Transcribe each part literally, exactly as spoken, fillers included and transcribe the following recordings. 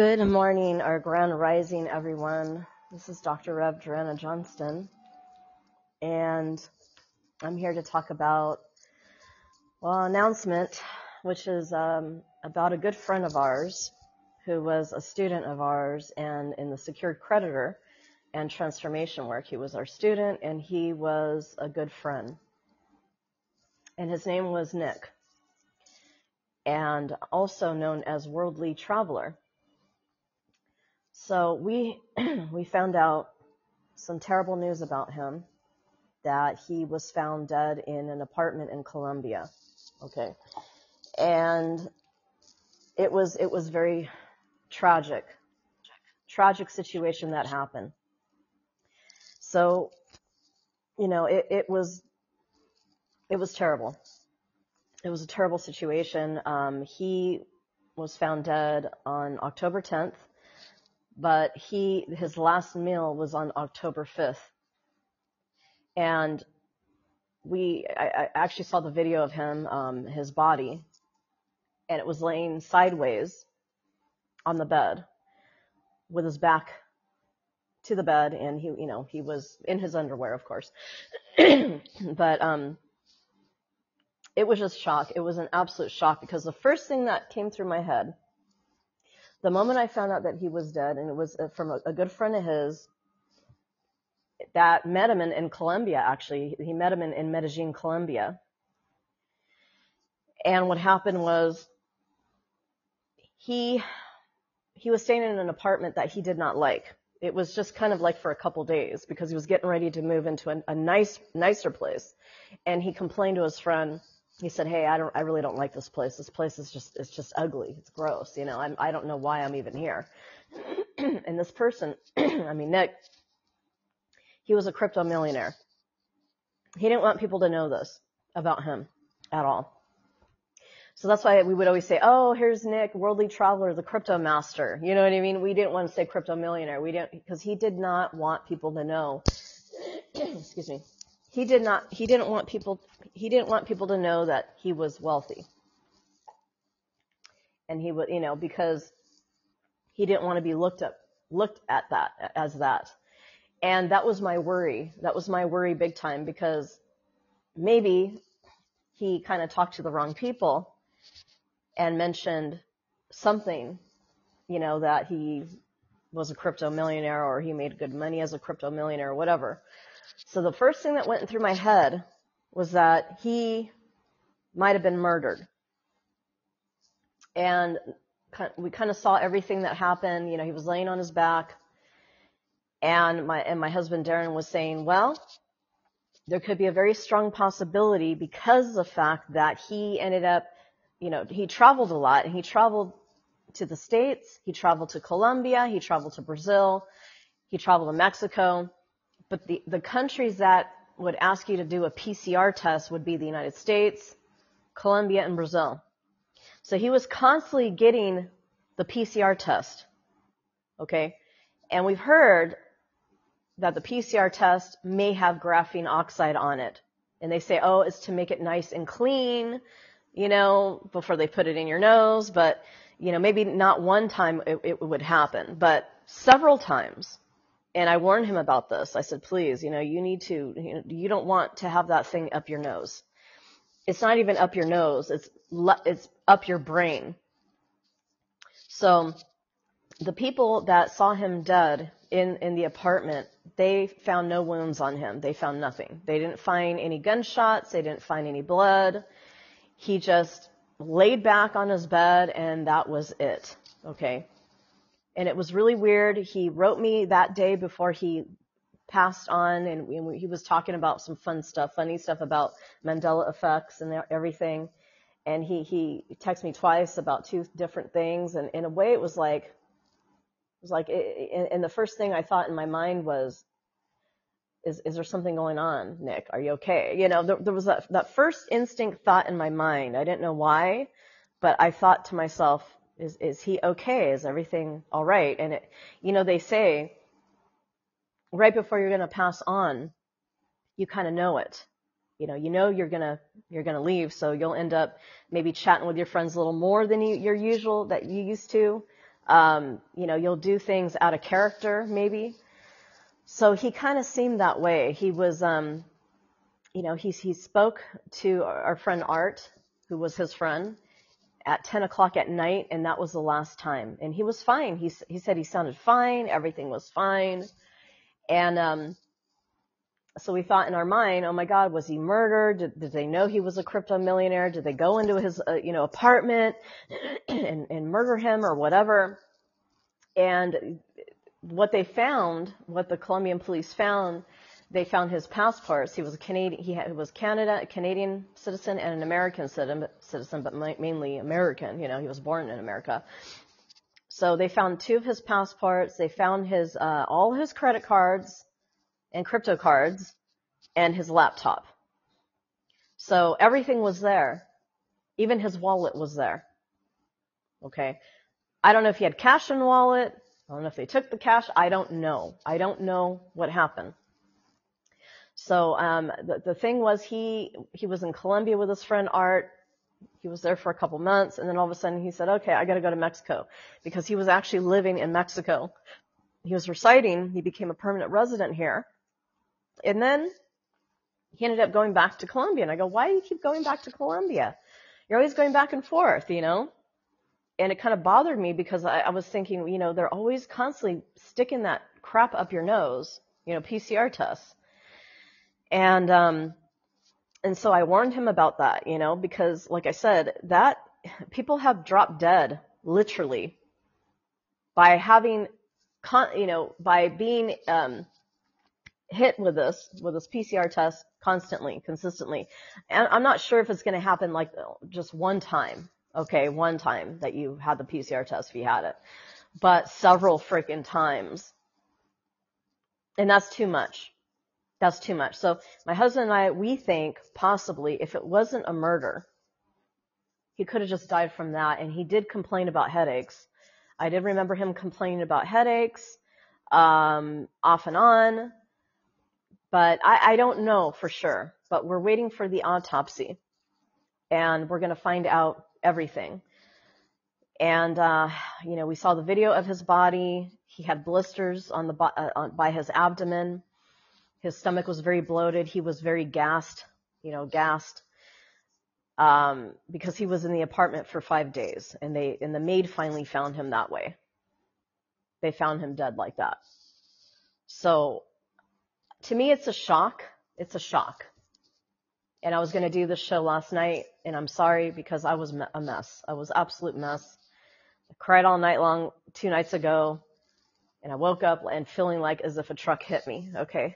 Good morning or grand rising, everyone. This is Doctor Rev Joanna Johnston, and I'm here to talk about, well, an announcement, which is um, about a good friend of ours who was a student of ours and in the secured creditor and transformation work. He was our student, and he was a good friend. And his name was Nick, and also known as Worldly Traveler. So we we found out some terrible news about him, that he was found dead in an apartment in Colombia. Okay. And it was it was very tragic. Tragic situation that happened. So, you know, it, it was it was terrible. It was a terrible situation. Um, he was found dead on October tenth, but he his last meal was on October fifth. And we, I, I actually saw the video of him, um, his body, and it was laying sideways on the bed with his back to the bed, and he, you know, he was in his underwear, of course. But um, it was just shock. It was an absolute shock, because the first thing that came through my head, the moment I found out that he was dead, and it was from a, a good friend of his that met him in, in Colombia, actually. He met him in, in Medellin, Colombia. And what happened was he he was staying in an apartment that he did not like. It was just kind of like for a couple days, because he was getting ready to move into a, a nice, nicer place. And he complained to his friend. He said, "Hey, I don't, I really don't like this place. This place is just, it's just ugly. It's gross. You know, I'm, I don't know why I'm even here." And this person, I mean, Nick, he was a crypto millionaire. He didn't want people to know this about him at all. So that's why we would always say, "Oh, here's Nick, Worldly Traveler, the crypto master." You know what I mean? We didn't want to say crypto millionaire. We didn't, because he did not want people to know. Excuse me. He did not, he didn't want people, he didn't want people to know that he was wealthy. And he would, you know, because he didn't want to be looked at, looked at that, as that. And that was my worry. That was my worry big time, because maybe he kind of talked to the wrong people and mentioned something, you know, that he was a crypto millionaire, or he made good money as a crypto millionaire, or whatever. So the first thing that went through my head was that he might have been murdered. And we kind of saw everything that happened. You know, he was laying on his back, and my and my husband Darren was saying, well, there could be a very strong possibility, because of the fact that he ended up, you know, he traveled a lot, and he traveled to the States, he traveled to Colombia, he traveled to Brazil, he traveled to Mexico. But the, the countries that would ask you to do a P C R test would be the United States, Colombia, and Brazil. So he was constantly getting the P C R test. Okay. And we've heard that the P C R test may have graphene oxide on it. And they say, oh, it's to make it nice and clean, you know, before they put it in your nose. But, you know, maybe not one time it, it would happen, but several times. And I warned him about this. I said, please, you know, you need to, you know, you don't want to have that thing up your nose. It's not even up your nose. It's, it's up your brain. So the people that saw him dead in, in the apartment, they found no wounds on him. They found nothing. They didn't find any gunshots. They didn't find any blood. He just laid back on his bed, and that was it. Okay. And it was really weird. He wrote me that day before he passed on, and he was talking about some fun stuff, funny stuff about Mandela effects and everything. And he, he texted me twice about two different things. And in a way, it was like, it was like, it, and the first thing I thought in my mind was, is, is there something going on, Nick? Are you okay? You know, there, there was that, that first instinct thought in my mind. I didn't know why, but I thought to myself, Is is he okay? Is everything all right? And it, you know, they say right before you're going to pass on, you kind of know it. You know, you know you're gonna you're gonna leave, so you'll end up maybe chatting with your friends a little more than you, your usual that you used to. Um, you know, you'll do things out of character, maybe. So he kind of seemed that way. He was, um, you know, he, he spoke to our friend Art, who was his friend, at ten o'clock at night, and that was the last time. And he was fine. He, he said he sounded fine. Everything was fine. And um, so we thought in our mind, oh my God, was he murdered? Did, did they know he was a crypto millionaire? Did they go into his, uh, you know, apartment and, and murder him or whatever? And what they found, what the Colombian police found, they found his passports. He was a Canadian, he, had, he was Canada, a Canadian citizen and an American citizen, but mainly American. You know, he was born in America. So they found two of his passports. They found his, uh, all his credit cards and crypto cards and his laptop. So everything was there. Even his wallet was there. Okay. I don't know if he had cash in the wallet. I don't know if they took the cash. I don't know. I don't know what happened. So um, the, the thing was he he was in Colombia with his friend Art. He was there for a couple months, and then all of a sudden he said, okay, I got to go to Mexico, because he was actually living in Mexico. He was residing. He became a permanent resident here. And then he ended up going back to Colombia. And I go, why do you keep going back to Colombia? You're always going back and forth, you know? And it kind of bothered me, because I, I was thinking, you know, they're always constantly sticking that crap up your nose, you know, P C R tests. And, um, and so I warned him about that, you know, because like I said, that people have dropped dead literally by having, con, you know, by being, um, hit with this, with this P C R test constantly, consistently. And I'm not sure if it's going to happen like just one time. Okay. One time that you had the P C R test, if you had it, but several freaking times. And that's too much. That's too much. So my husband and I, we think possibly if it wasn't a murder, he could have just died from that. And he did complain about headaches. I did remember him complaining about headaches, um, off and on, but I, I don't know for sure, but we're waiting for the autopsy, and we're going to find out everything. And, uh, you know, we saw the video of his body. He had blisters on the, uh, on, by his abdomen. His stomach was very bloated. He was very gassed, you know, gassed, um, because he was in the apartment for five days, and they, and the maid finally found him that way. They found him dead like that. So to me, it's a shock. It's a shock. And I was going to do this show last night, and I'm sorry, because I was a mess. I was an absolute mess. I cried all night long two nights ago. And I woke up and feeling like as if a truck hit me. Okay.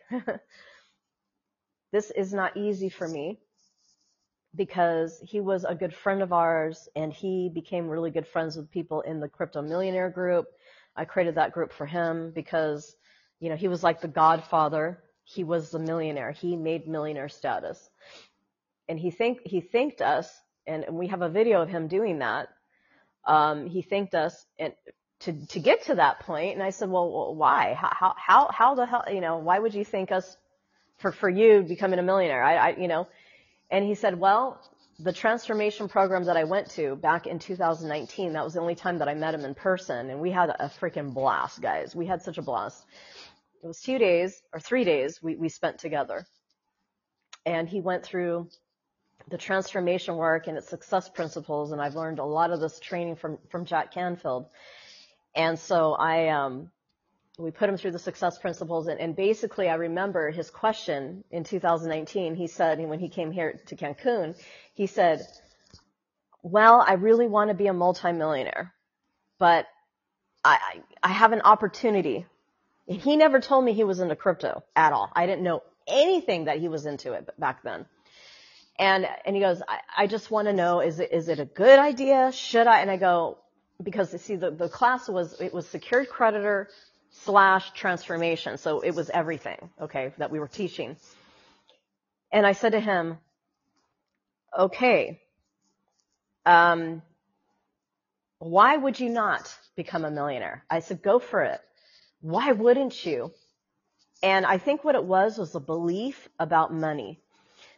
This is not easy for me, because he was a good friend of ours, and he became really good friends with people in the Crypto Millionaire group. I created that group for him because, you know, he was like the godfather. He was the millionaire. He made millionaire status. And he thank, he thanked us, and, and we have a video of him doing that. Um, he thanked us and to, to get to that point. And I said, well, why? How, how, how the hell, you know, why would you thank us for, for you becoming a millionaire? I, I, you know, and he said, well, the transformation program that I went to back in two thousand nineteen, that was the only time that I met him in person. And we had a freaking blast, guys. We had such a blast. It was two days or three days we, we spent together. And he went through the transformation work and its success principles. And I've learned a lot of this training from, from Jack Canfield. And so I, um, we put him through the success principles. And, and basically I remember his question in two thousand nineteen. He said, when he came here to Cancun, he said, well, I really want to be a multimillionaire, but I, I, I have an opportunity. And he never told me he was into crypto at all. I didn't know anything that he was into it back then. And, and he goes, I, I just want to know, is it, is it a good idea? Should I? And I go, because you see, the, the class was, it was secured creditor slash transformation. So it was everything, okay, that we were teaching. And I said to him, okay, um, why would you not become a millionaire? I said, go for it. Why wouldn't you? And I think what it was was a belief about money.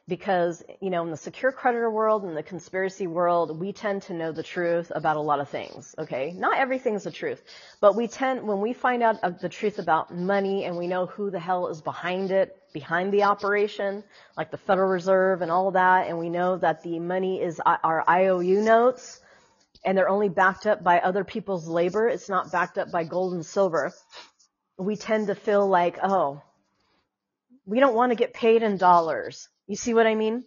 because, you know, in the secure creditor world and the conspiracy world, we tend to know the truth about a lot of things, okay? Not everything's the truth, but we tend, when we find out of the truth about money and we know who the hell is behind it, behind the operation, like the Federal Reserve and all that, and we know that the money is our I O U notes, and they're only backed up by other people's labor, it's not backed up by gold and silver, we tend to feel like, oh, we don't want to get paid in dollars. You see what I mean?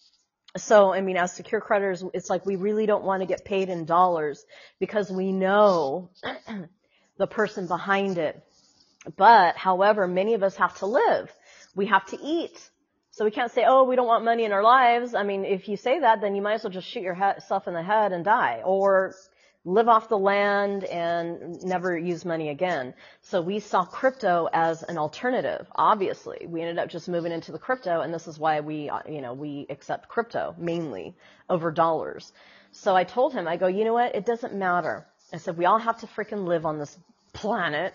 So, I mean, as secure creditors, it's like we really don't want to get paid in dollars because we know the person behind it. But, however, many of us have to live. We have to eat. So we can't say, oh, we don't want money in our lives. I mean, if you say that, then you might as well just shoot yourself in the head and die. Or live off the land and never use money again. So we saw crypto as an alternative. Obviously, we ended up just moving into the crypto, and this is why we, you know, we accept crypto mainly over dollars. So I told him, I go, you know what? It doesn't matter. I said, we all have to freaking live on this planet.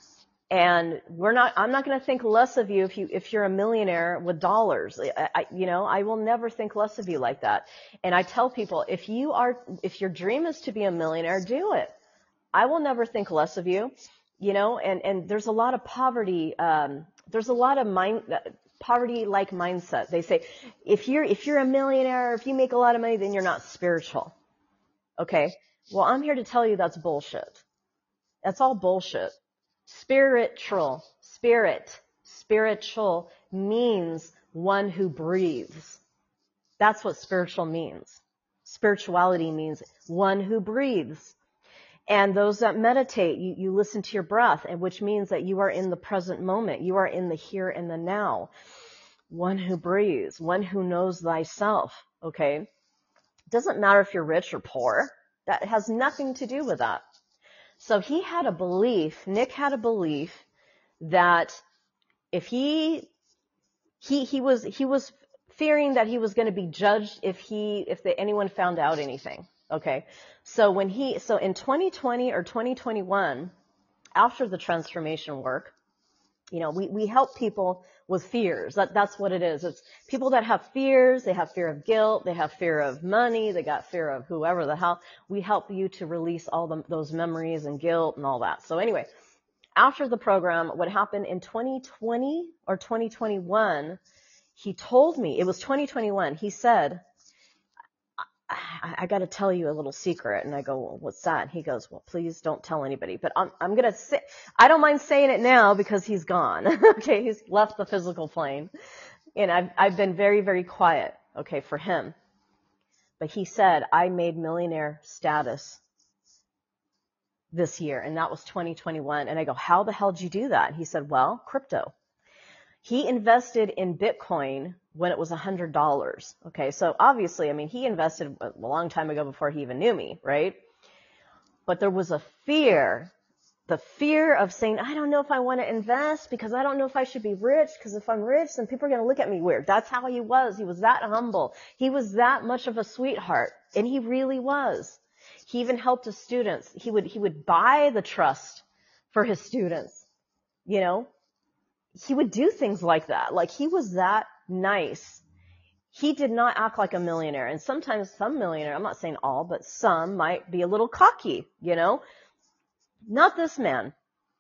And we're not, I'm not going to think less of you if you, if you're a millionaire with dollars. I, I, you know, I will never think less of you like that. And I tell people, if you are, if your dream is to be a millionaire, do it. I will never think less of you, you know, and, and there's a lot of poverty, um, there's a lot of mind, poverty-like mindset. They say, if you're, if you're a millionaire, if you make a lot of money, then you're not spiritual. Okay. Well, I'm here to tell you that's bullshit. That's all bullshit. Spiritual, spirit, spiritual means one who breathes. That's what spiritual means. Spirituality means one who breathes. And those that meditate, you, you listen to your breath, and which means that you are in the present moment. You are in the here and the now. One who breathes, one who knows thyself, okay? It doesn't matter if you're rich or poor. That has nothing to do with that. So he had a belief, Nick had a belief that if he, he, he was, he was fearing that he was going to be judged if he, if the, anyone found out anything. Okay. So when he, so in twenty twenty or twenty twenty-one, after the transformation work, you know, we, we help people with fears. That, that's what it is. It's people that have fears. They have fear of guilt. They have fear of money. They got fear of whoever the hell. We help you to release all the, those memories and guilt and all that. So anyway, after the program, what happened in twenty twenty or twenty twenty-one, he told me, it was twenty twenty-one, he said, I, I got to tell you a little secret. And I go, well, what's that? He goes, well, please don't tell anybody. But I'm, I'm going to say, I don't mind saying it now because he's gone. Okay. He's left the physical plane. And I've, I've been very, very quiet. Okay. For him. But he said, I made millionaire status this year. And that was twenty twenty-one. And I go, how the hell did you do that? And he said, well, crypto. He invested in Bitcoin when it was one hundred dollars. Okay, so obviously, I mean, he invested a long time ago before he even knew me, right? But there was a fear, the fear of saying, I don't know if I want to invest because I don't know if I should be rich, because if I'm rich, then people are going to look at me weird. That's how he was. He was that humble. He was that much of a sweetheart, and he really was. He even helped his students. He would, he would buy the trust for his students, you know? He would do things like that. Like, he was that nice. He did not act like a millionaire. And sometimes some millionaire, I'm not saying all, but some might be a little cocky, you know? Not this man.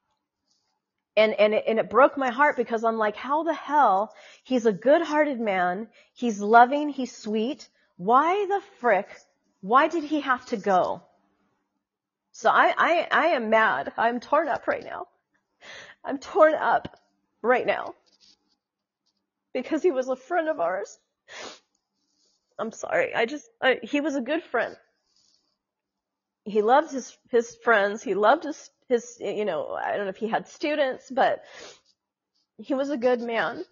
And, and it, and it broke my heart because I'm like, how the hell? He's a good-hearted man. He's loving. He's sweet. Why the frick? Why did he have to go? So I, I, I am mad. I'm torn up right now. I'm torn up right now because he was a friend of ours. I'm sorry. I just, I, he was a good friend. He loved his, his friends. He loved his, his, you know, I don't know if he had students, but he was a good man.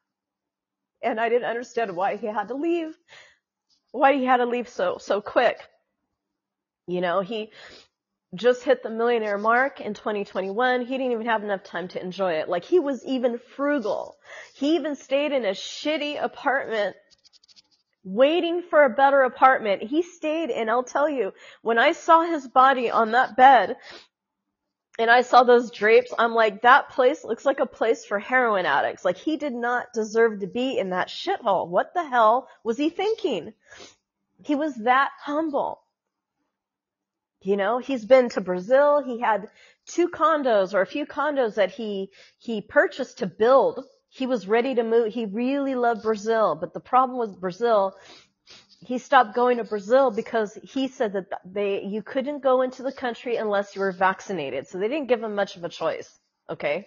And I didn't understand why he had to leave, why he had to leave so, so quick. You know, he just hit the millionaire mark in twenty twenty-one. He didn't even have enough time to enjoy it. Like, he was even frugal. He even stayed in a shitty apartment waiting for a better apartment. He stayed, and I'll tell you, when I saw his body on that bed, And I saw those drapes. I'm like, that place looks like a place for heroin addicts. Like, he did not deserve to be in that shithole. What the hell was he thinking? He was that humble. You know, he's been to Brazil. He had two condos or a few condos that he, he purchased to build. He was ready to move. He really loved Brazil. But the problem with Brazil, he stopped going to Brazil because he said that they, you couldn't go into the country unless you were vaccinated. So they didn't give him much of a choice. Okay.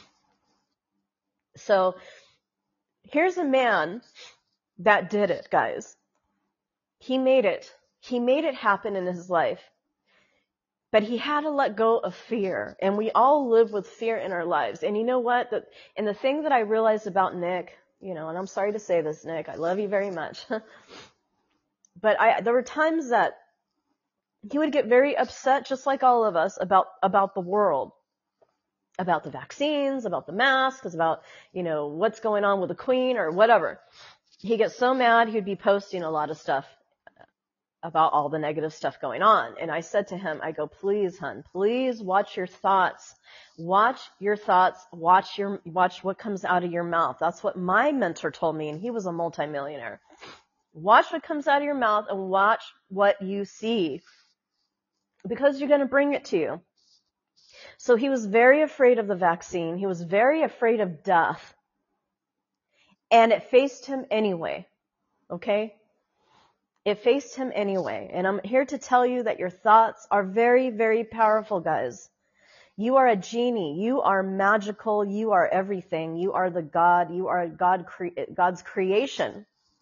So here's a man that did it, guys. He made it. He made it happen in his life. But he had to let go of fear. And we all live with fear in our lives. And you know what? The, and the thing that I realized about Nick, you know, and I'm sorry to say this, Nick, I love you very much. But I, there were times that he would get very upset, just like all of us, about, about the world, about the vaccines, about the masks, about, you know, what's going on with the Queen or whatever. He gets so mad, he'd be posting a lot of stuff about all the negative stuff going on. And I said to him, I go, please, hun, please watch your thoughts. Watch your thoughts. Watch your, watch what comes out of your mouth. That's what my mentor told me, and he was a multimillionaire. Watch what comes out of your mouth and watch what you see, because you're going to bring it to you. So he was very afraid of the vaccine. He was very afraid of death. And it faced him anyway. Okay? It faced him anyway. And I'm here to tell you that your thoughts are very, very powerful, guys. You are a genie. You are magical. You are everything. You are the God. You are God, cre- God's creation.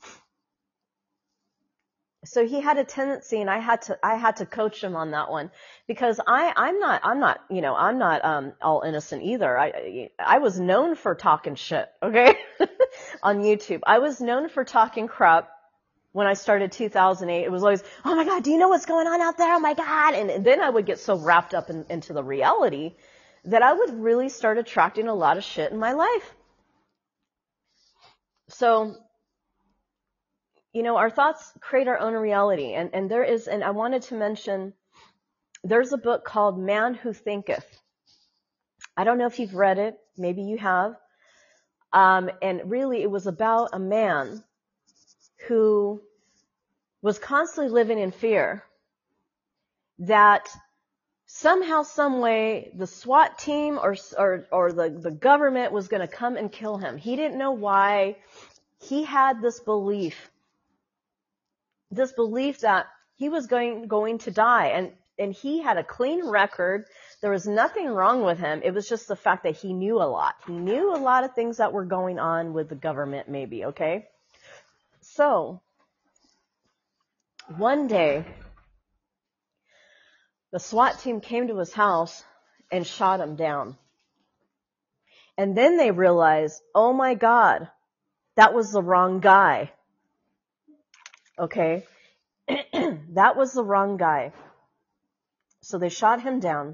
So he had a tendency, and I had to, I had to coach him on that one, because I, I'm not, I'm not, you know, I'm not, um, all innocent either. I, I was known for talking shit, okay? On YouTube. I was known for talking crap. When I started two thousand eight, it was always, oh my God, do you know what's going on out there? Oh my God. And, and then I would get so wrapped up in, into the reality that I would really start attracting a lot of shit in my life. So, you know, our thoughts create our own reality. And, and there is, and I wanted to mention, there's a book called Man Who Thinketh. I don't know if you've read it. Maybe you have. Um, and really it was about a man who was constantly living in fear that somehow, some way, the SWAT team or or, or the, the government was going to come and kill him. He didn't know why. He had this belief, this belief that he was going going to die, and and he had a clean record. There was nothing wrong with him. It was just the fact that he knew a lot. He knew a lot of things that were going on with the government, maybe. Okay, so. One day, the SWAT team came to his house and shot him down. And then they realized, oh my God, that was the wrong guy. Okay? That was the wrong guy. So they shot him down.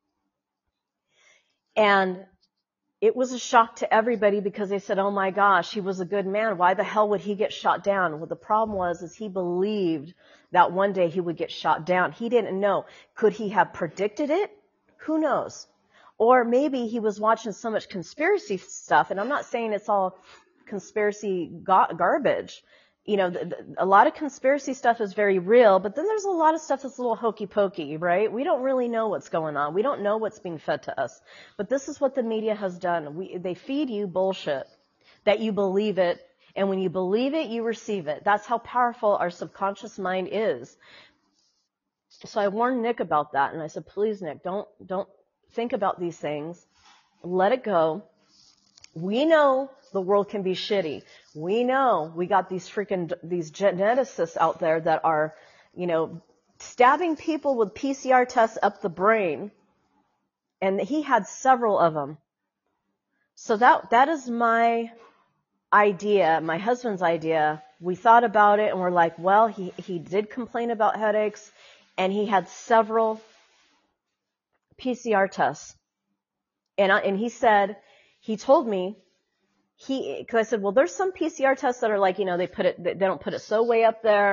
And it was a shock to everybody, because they said, oh my gosh, he was a good man. Why the hell would he get shot down? Well, the problem was, is he believed that one day he would get shot down. He didn't know. Could he have predicted it? Who knows? Or maybe he was watching so much conspiracy stuff, and I'm not saying it's all conspiracy ga- garbage. You know, the, the, a lot of conspiracy stuff is very real, but then there's a lot of stuff that's a little hokey pokey, right? We don't really know what's going on. We don't know what's being fed to us. But this is what the media has done. We, they feed you bullshit, that you believe it, and when you believe it, you receive it. That's how powerful our subconscious mind is. So I warned Nick about that, and I said, please, Nick, don't don't think about these things. Let it go. We know the world can be shitty. We know we got these freaking, these geneticists out there that are, you know, stabbing people with P C R tests up the brain. And he had several of them. So that, that is my idea, my husband's idea. We thought about it and we're like, well, he, he did complain about headaches, and he had several P C R tests. And I, and he said, he told me, He, cause I said, well, there's some P C R tests that are like, you know, they put it, they don't put it so way up there.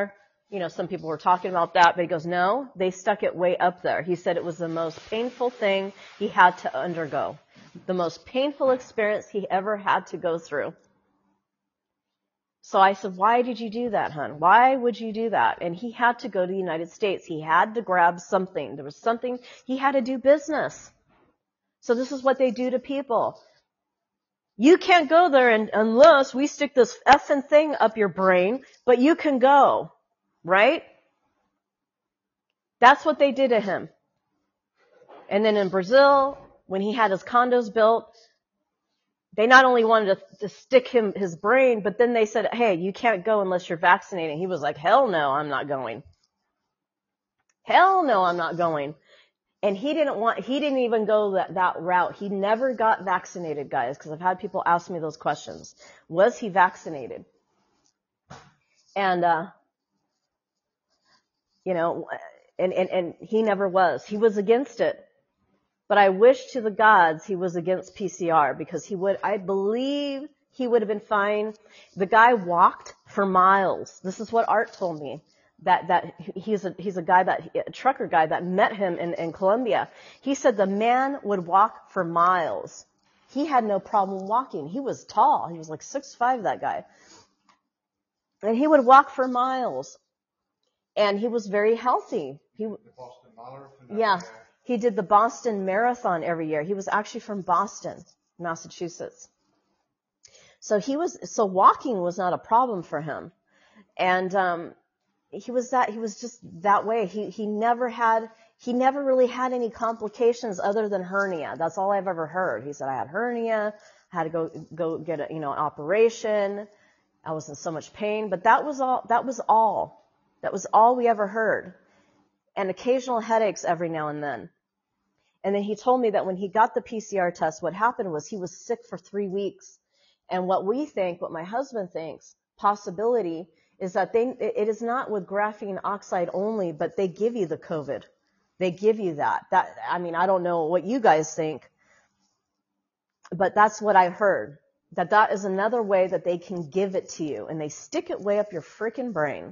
you know, some people were talking about that, but he goes, no, they stuck it way up there. He said it was the most painful thing he had to undergo, the most painful experience he ever had to go through. So I said, why did you do that, hon? Why would you do that? And he had to go to the United States. He had to grab something. There was something, he had to do business. So this is what they do to people. You can't go there and, unless we stick this effing thing up your brain, but you can go, right? That's what they did to him. And then in Brazil, when he had his condos built, they not only wanted to, to stick him his brain, but then they said, hey, you can't go unless you're vaccinated. He was like, hell no, I'm not going. Hell no, I'm not going. And he didn't want, he didn't even go that, that route. He never got vaccinated, guys, because I've had people ask me those questions. Was he vaccinated? And, uh, you know, and, and, and he never was. He was against it. But I wish to the gods he was against P C R, because he would, I believe he would have been fine. The guy walked for miles. This is what Art told me. That, that he's a, he's a guy that, a trucker guy that met him in, in Colombia. He said the man would walk for miles. He had no problem walking. He was tall. He was like six five, that guy. And he would walk for miles. And he was very healthy. He, The Boston Marathon. yeah, he did the Boston Marathon every year. He was actually from Boston, Massachusetts. So he was, so walking was not a problem for him. And, um, he was that, he was just that way. He, he never had, he never really had any complications other than hernia. That's all I've ever heard. He said, I had hernia, I had to go, go get a, you know, an operation. I was in so much pain, but that was all, that was all. That was all we ever heard. And occasional headaches every now and then. And then he told me that when he got the P C R test, what happened was he was sick for three weeks. And what we think, what my husband thinks, possibility, is that they, it is not with graphene oxide only, but they give you the COVID. They give you that. That, I mean, I don't know what you guys think, but that's what I heard. That that is another way that they can give it to you, and they stick it way up your freaking brain.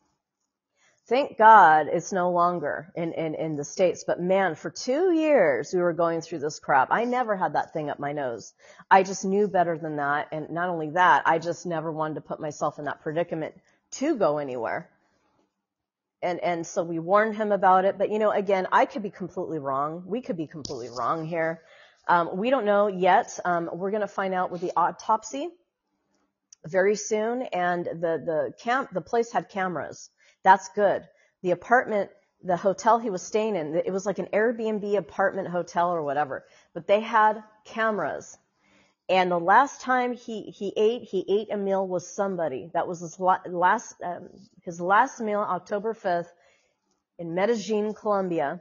Thank God it's no longer in, in, in the States. But man, for two years we were going through this crap. I never had that thing up my nose. I just knew better than that. And not only that, I just never wanted to put myself in that predicament to go anywhere. And, and so we warned him about it. But, you know, again, I could be completely wrong. We could be completely wrong here. Um, we don't know yet. Um, we're going to find out with the autopsy very soon. And the, the camp, the place had cameras. That's good. The apartment, the hotel he was staying in, it was like an Airbnb apartment hotel or whatever, but they had cameras. And the last time he, he ate, he ate a meal with somebody. That was his last, um, his last meal, October fifth, in Medellin, Colombia.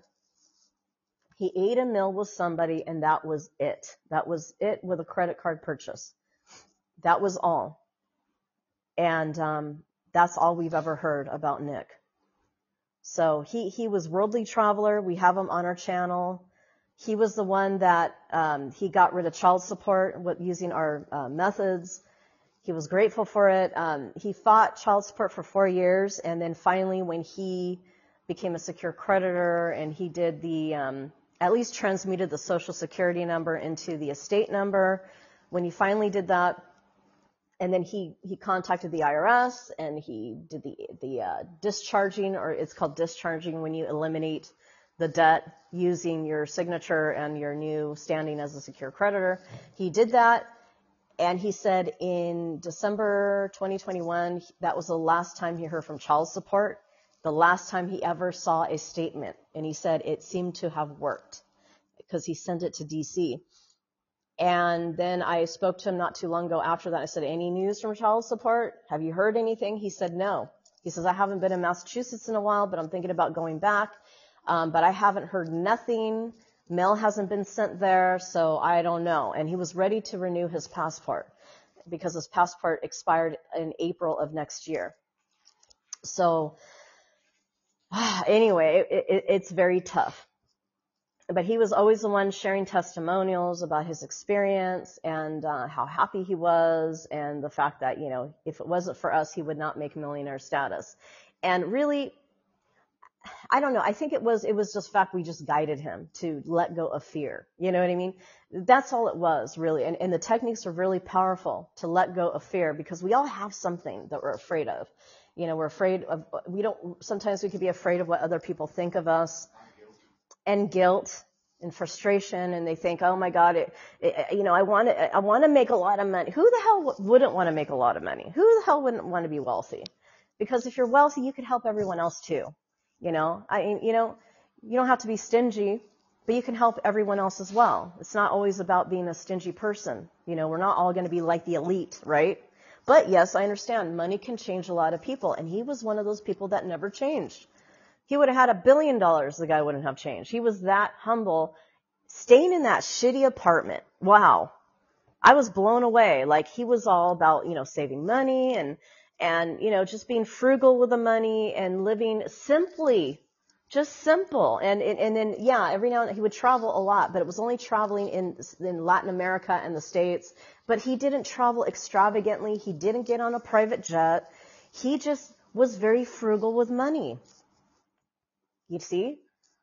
He ate a meal with somebody, and that was it. That was it with a credit card purchase. That was all. And, um, that's all we've ever heard about Nick. So he, he was Worldly Traveler. We have him on our channel. He was the one that um, he got rid of child support with using our uh, methods. He was grateful for it. Um, he fought child support for four years, and then finally, when he became a secure creditor and he did the um, at least transmuted the Social Security number into the estate number, when he finally did that. And then he, he contacted the I R S, and he did the, the, uh, discharging, or it's called discharging when you eliminate the debt using your signature and your new standing as a secure creditor. He did that, and he said in December twenty twenty-one, that was the last time he heard from child support, the last time he ever saw a statement. And he said it seemed to have worked because he sent it to D C. And then I spoke to him not too long ago after that. I said, any news from child support? Have you heard anything? He said, no. He says, I haven't been in Massachusetts in a while, but I'm thinking about going back. Um, but I haven't heard nothing. Mail hasn't been sent there, so I don't know. And he was ready to renew his passport because his passport expired in April of next year. So anyway, it, it, it's very tough. But he was always the one sharing testimonials about his experience and uh, how happy he was, and the fact that, you know, if it wasn't for us, he would not make millionaire status. And really, I don't know. I think it was it was just fact we just guided him to let go of fear. You know what I mean? That's all it was really. And and the techniques are really powerful to let go of fear because we all have something that we're afraid of. You know, we're afraid of we don't sometimes we could be afraid of what other people think of us and guilt and frustration, and they think, oh my God, it, it, you know, I want to I want to make a lot of money. Who the hell wouldn't want to make a lot of money? Who the hell wouldn't want to be wealthy? Because if you're wealthy, you could help everyone else too. You know, I, you know, you don't have to be stingy, but you can help everyone else as well. It's not always about being a stingy person. You know, we're not all going to be like the elite, right? But yes, I understand money can change a lot of people. And he was one of those people that never changed. He would have had a billion dollars. The guy wouldn't have changed. He was that humble, staying in that shitty apartment. Wow. I was blown away. Like he was all about, you know, saving money and, and, you know, just being frugal with the money and living simply, just simple. And, and, and then, yeah, every now and then he would travel a lot, but it was only traveling in, in Latin America and the States. But he didn't travel extravagantly. He didn't get on a private jet. He just was very frugal with money. You see?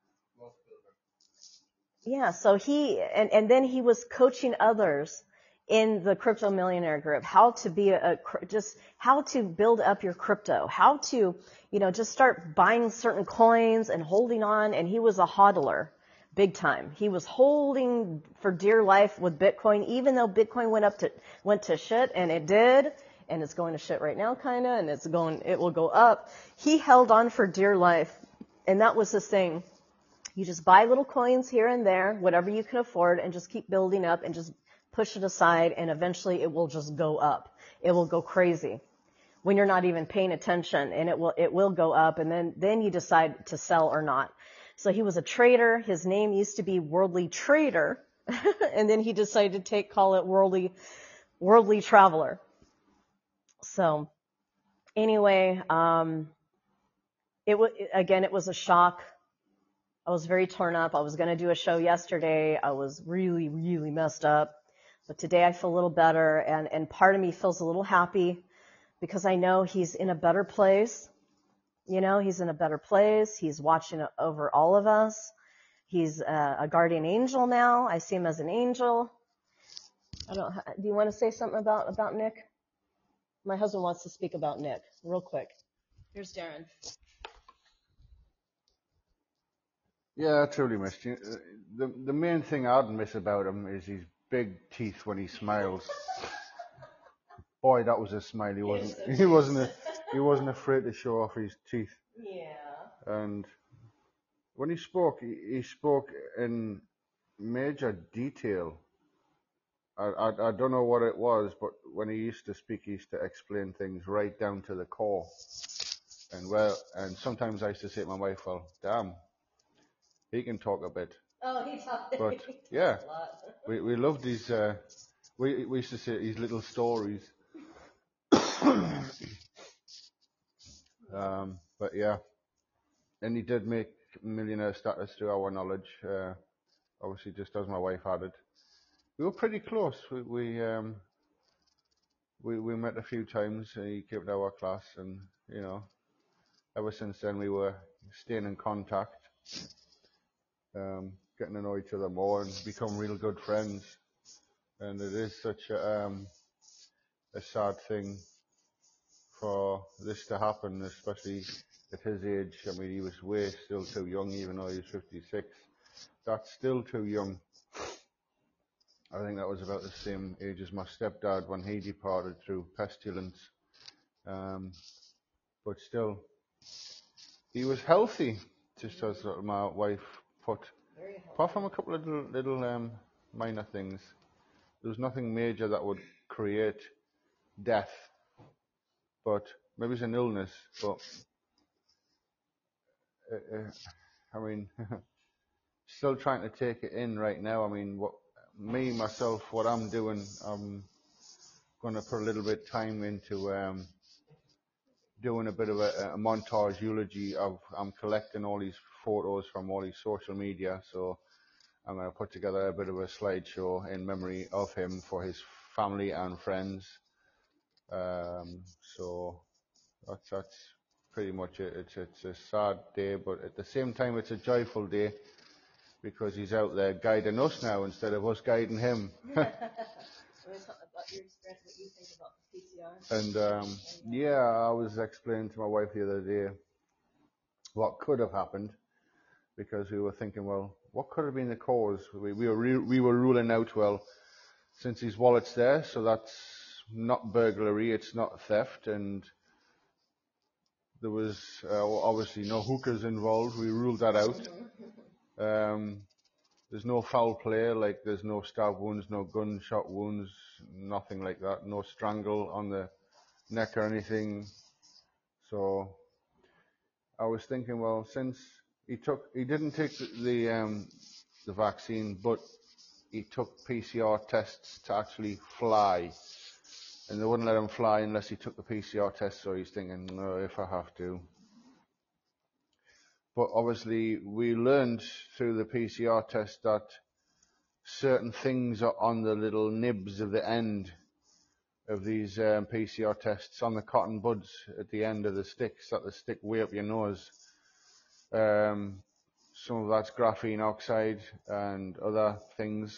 Yeah. So he, and, and then he was coaching others in the Crypto Millionaire Group, how to be a, a, just how to build up your crypto, how to, you know, just start buying certain coins and holding on. And he was a hodler, big time. He was holding for dear life with Bitcoin, even though Bitcoin went up to, went to shit, and it did. And it's going to shit right now, kind of, and it's going, it will go up. He held on for dear life. And that was his thing. You just buy little coins here and there, whatever you can afford, and just keep building up and just push it aside, and eventually it will just go up. It will go crazy when you're not even paying attention, and it will it will go up, and then then you decide to sell or not. So he was a trader. His name used to be Worldly Trader, and then he decided to take call it Worldly Worldly Traveler. So anyway, um, it was again it was a shock. I was very torn up. I was going to do a show yesterday. I was really, really messed up. But today I feel a little better, and, and part of me feels a little happy because I know he's in a better place. You know, he's in a better place. He's watching over all of us. He's a, a guardian angel now. I see him as an angel. I don't. Do you want to say something about, about Nick? My husband wants to speak about Nick real quick. Here's Darren. Yeah, I truly missed you. The the main thing I'd miss about him is his big teeth when he smiles. Boy, that was a smile. He wasn't. He wasn't. A, he wasn't afraid to show off his teeth. Yeah. And when he spoke, he, he spoke in major detail. I, I I don't know what it was, but when he used to speak, he used to explain things right down to the core. And well, and sometimes I used to say to my wife, "Well, damn, he can talk a bit." Oh, he talked. But he yeah, talked a lot. we we loved his. Uh, we we used to say his little stories. um, but yeah, and he did make millionaire status to our knowledge. Uh, obviously, just as my wife had it, we were pretty close. We we um we we met a few times. And he came to our class, and you know, ever since then we were staying in contact, um, getting to know each other more, and become real good friends. And it is such a um a sad thing for this to happen, especially at his age. I mean, he was way still too young, even though he was fifty-six. That's still too young. I think that was about the same age as my stepdad when he departed through pestilence. Um, but still, he was healthy, just as my wife put. Apart from a couple of little, little um, minor things, there was nothing major that would create death. But maybe it's an illness, but uh, uh, I mean, still trying to take it in right now. I mean, what me myself, what I'm doing, I'm going to put a little bit of time into um, doing a bit of a, a montage eulogy of. I'm collecting all these photos from all these social media, so I'm going to put together a bit of a slideshow in memory of him for his family and friends. Um, so that's that's pretty much it. It's, it's a sad day, but at the same time, it's a joyful day because he's out there guiding us now instead of us guiding him. And um, yeah, I was explaining to my wife the other day what could have happened, because we were thinking, well, what could have been the cause? We, we were re- we were ruling out, well, since his wallet's there, so that's not burglary, it's not theft, and there was uh, obviously no hookers involved. We ruled that out. Um, there's no foul play, like there's no stab wounds, no gunshot wounds, nothing like that. No strangle on the neck or anything. So I was thinking, well, since he took, he didn't take the the, um, the vaccine, but he took P C R tests to actually fly, and they wouldn't let him fly unless he took the P C R test. So he's thinking, no, if I have to. But obviously, we learned through the P C R test that certain things are on the little nibs of the end of these um, P C R tests, on the cotton buds at the end of the sticks that they stick way up your nose. Um, some of that's graphene oxide and other things.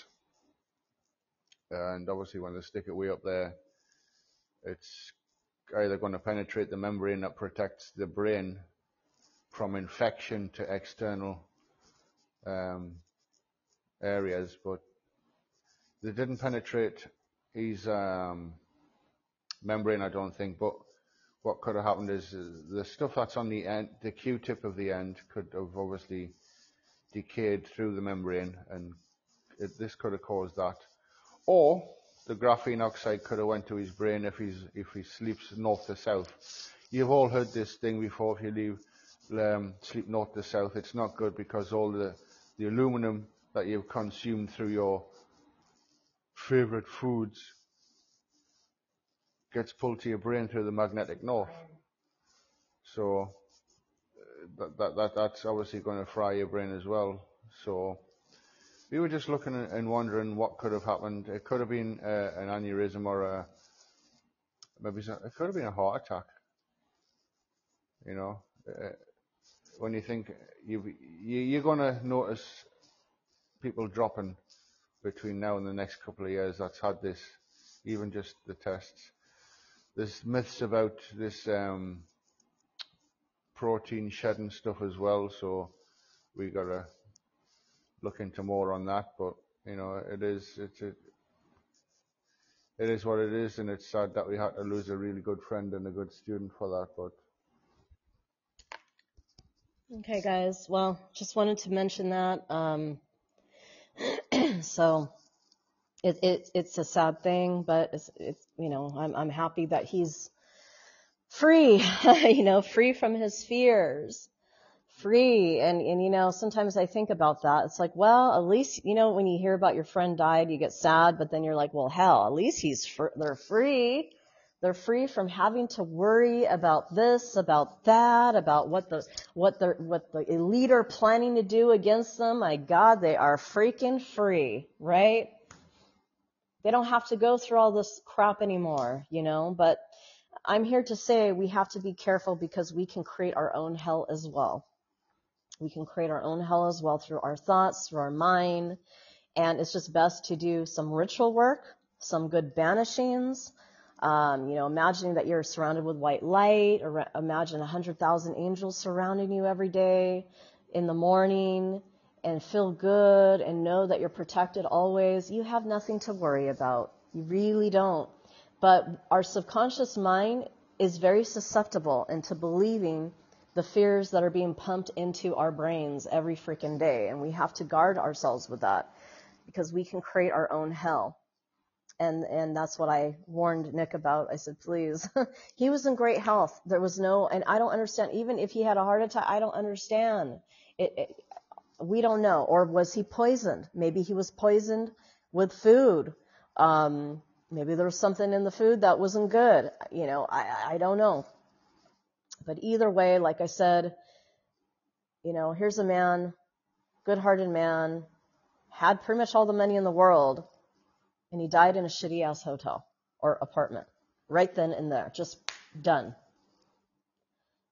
And obviously, when they stick it way up there, it's either going to penetrate the membrane that protects the brain from infection to external um, areas, but they didn't penetrate his um, membrane, I don't think. But what could have happened is uh, the stuff that's on the end, the Q-tip of the end, could have obviously decayed through the membrane, and it, this could have caused that. Or the graphene oxide could have went to his brain if he's if he sleeps north to south. You've all heard this thing before. If you leave um, sleep north to south, it's not good, because all the the aluminum that you've consumed through your favorite foods gets pulled to your brain through the magnetic north. So that, that, that that's obviously going to fry your brain as well. So we were just looking and wondering what could have happened. It could have been uh, an aneurysm, or a, maybe it could have been a heart attack. You know, uh, when you think you, you you're going to notice people dropping between now and the next couple of years that's had this, even just the tests. There's myths about this um, protein shedding stuff as well, so we got to look into more on that. But you know, it is it's a, it is what it is, and it's sad that we had to lose a really good friend and a good student for that. But Okay, guys. Well, just wanted to mention that. Um, so it, it it's a sad thing, but it's it's you know I'm I'm happy that he's free, you know, free from his fears, free. And and you know, sometimes I think about that. It's like, well, at least, you know, when you hear about your friend died, you get sad, but then you're like, well, hell, at least he's fr- they're free. They're free from having to worry about this, about that, about what the what the what the elite are planning to do against them. My God, they are freaking free, right? They don't have to go through all this crap anymore, you know. But I'm here to say we have to be careful, because we can create our own hell as well. We can create our own hell as well through our thoughts, through our mind. And it's just best to do some ritual work, some good banishings. Um, you know, imagining that you're surrounded with white light, or imagine a hundred thousand angels surrounding you every day in the morning, and feel good and know that you're protected always. You have nothing to worry about. You really don't. But our subconscious mind is very susceptible into believing the fears that are being pumped into our brains every freaking day. And we have to guard ourselves with that, because we can create our own hell. And and that's what I warned Nick about. I said, please. He was in great health. There was no, and I don't understand. Even if he had a heart attack, I don't understand. It, it, we don't know. Or was he poisoned? Maybe he was poisoned with food. Um, maybe there was something in the food that wasn't good. You know, I, I don't know. But either way, like I said, you know, here's a man, good-hearted man, had pretty much all the money in the world, and he died in a shitty-ass hotel or apartment right then and there, just done.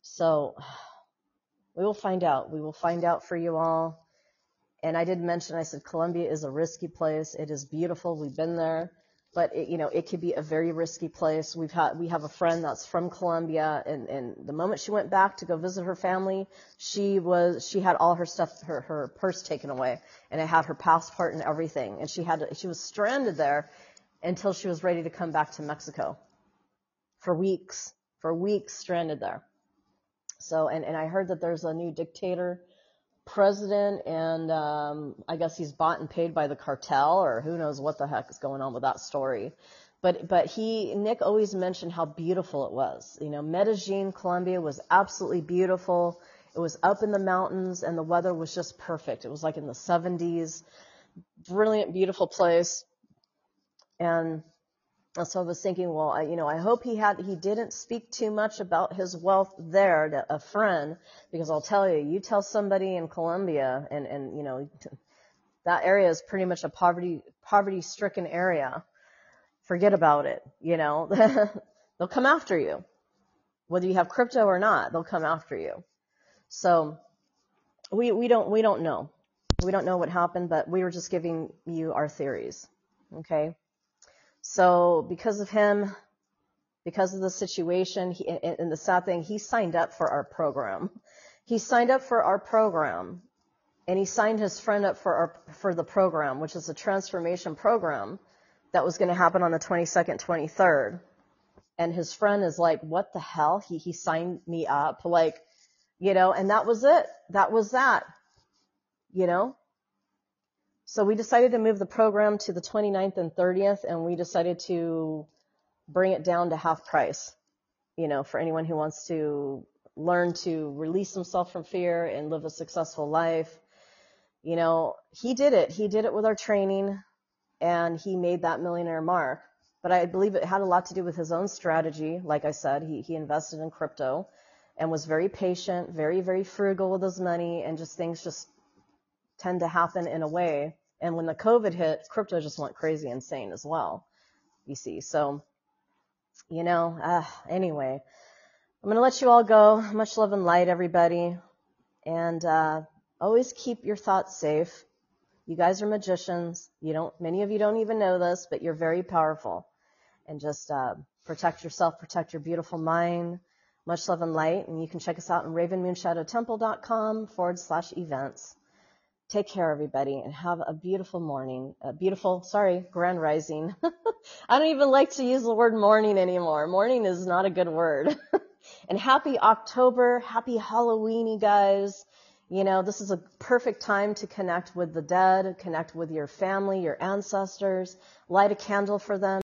So we will find out. We will find out for you all. And I did mention, I said, Colombia is a risky place. It is beautiful. We've been there. But, it, you know, it could be a very risky place. We've had, we have a friend that's from Colombia, and, and the moment she went back to go visit her family, she was, she had all her stuff, her, her purse taken away, and it had her passport and everything. And she had, to, she was stranded there until she was ready to come back to Mexico for weeks, for weeks stranded there. So, and, and I heard that there's a new dictator president, and um, I guess he's bought and paid by the cartel, or who knows what the heck is going on with that story. But but he Nick always mentioned how beautiful it was. You know, Medellin, Colombia was absolutely beautiful. It was up in the mountains, and the weather was just perfect. It was like in the seventies. Brilliant, beautiful place. And so I was thinking, well, I, you know, I hope he had, he didn't speak too much about his wealth there to a friend, because I'll tell you, you tell somebody in Colombia, and, and, you know, that area is pretty much a poverty, poverty stricken area. Forget about it. You know, they'll come after you, whether you have crypto or not, they'll come after you. So we, we don't, we don't know. We don't know what happened, but we were just giving you our theories. Okay. So because of him, because of the situation, he, and, and the sad thing, he signed up for our program. He signed up for our program, and he signed his friend up for our, for the program, which is a transformation program that was going to happen on the twenty-second, twenty-third. And his friend is like, what the hell? He, he signed me up, like, you know, and that was it. That was that, you know? So we decided to move the program to the twenty-ninth and thirtieth, and we decided to bring it down to half price, you know, for anyone who wants to learn to release himself from fear and live a successful life. You know, he did it. He did it with our training, and he made that millionaire mark. But I believe it had a lot to do with his own strategy. Like I said, he, he invested in crypto and was very patient, very, very frugal with his money, and just things just tend to happen in a way. And when the COVID hit, crypto just went crazy insane as well, you see. So, you know, uh, anyway, I'm going to let you all go. Much love and light, everybody. And uh, always keep your thoughts safe. You guys are magicians. You don't, many of you don't even know this, but you're very powerful. And just uh, protect yourself, protect your beautiful mind. Much love and light. And you can check us out on ravenmoonshadowtemple.com forward slash events. Take care, everybody, and have a beautiful morning. A beautiful, sorry, grand rising. I don't even like to use the word morning anymore. Morning is not a good word. And happy October, happy Halloween, guys. You know, this is a perfect time to connect with the dead, connect with your family, your ancestors, light a candle for them.